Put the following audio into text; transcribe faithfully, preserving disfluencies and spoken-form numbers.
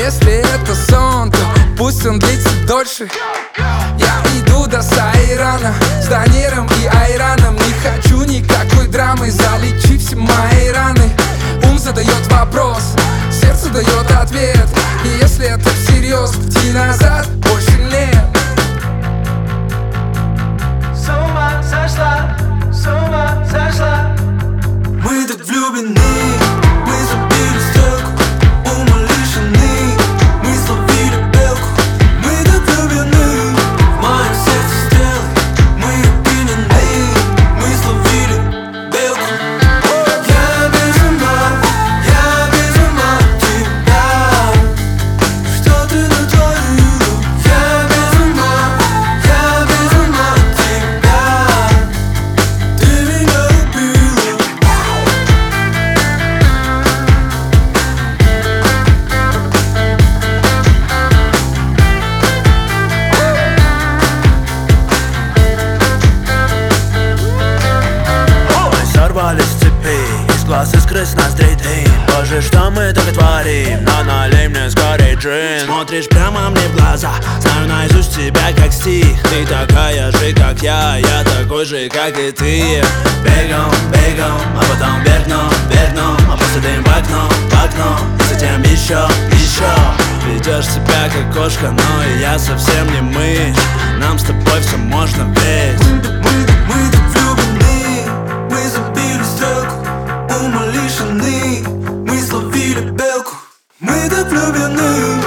если это сон, то пусть он длится дольше. Я иду до Сайрана с Даниром и Айраном. Не хочу никакой драмы, залечи все мои раны. Ум задает вопрос, сердце дает ответ. И если это всерьез, пути назад больше нет. С ума сошла, с ума сошла. Мы так влюблены, мы забили стрелку, ума лишены, мы словили белку. Мы так влюблены, в моем сердце стрелы, мы опьянены, мы словили белку. Я без ума, я без ума от тебя. Что ты натворила? Я без ума, я без ума от тебя. Ты меня убила. Сорвались с цепи, из глаз искры с ноздрей дым. Боже, что мы только творим, но налей мне скорей джин. Смотришь прямо мне в глаза, знаю наизусть тебя как стих. Ты такая же, как я, я такой же, как и ты. Бегом, бегом, а потом вверх дном, вверх дном, а после дым в окно, в окно. И затем еще, еще. Ведешь себя как кошка, но и я совсем не мышь. Нам с тобой все можно ведь. Мы так, мы так, мы так влюблены, мы забили стрелку, ума лишены, мы словили белку. Мы так влюблены.